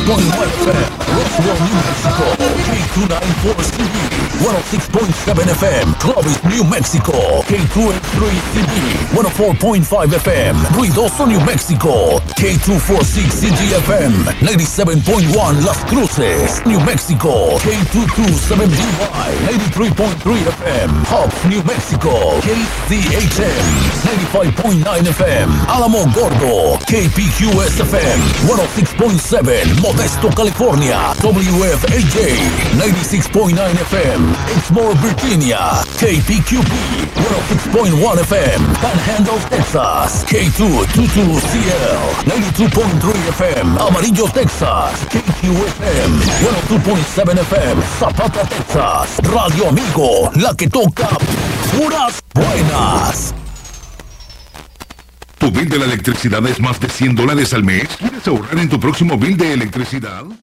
FM, Roswell, New Mexico. K294CB, 106.7 FM, Clovis, New Mexico. K283CB, 104.5 FM, Ruidoso, New Mexico. K246CGFM, 97.1 Las Cruces, New Mexico. K227BY, 93.3 FM, Hobbs, New Mexico. KZHM, 95.9 FM, Alamo Gordo. KPQS FM, 106.7 Modesto, California. WFAJ, 96.9 FM, Exmoor, Virginia. KPQP, 106.1 FM, Panhandle, Texas. K222CL, 92.3 FM, Amarillo, Texas. KQFM, 102.7 FM, Zapata, Texas. Radio Amigo, la que toca puras buenas. ¿Tu bill de la electricidad es más de $100 al mes? ¿Quieres ahorrar en tu próximo bill de electricidad?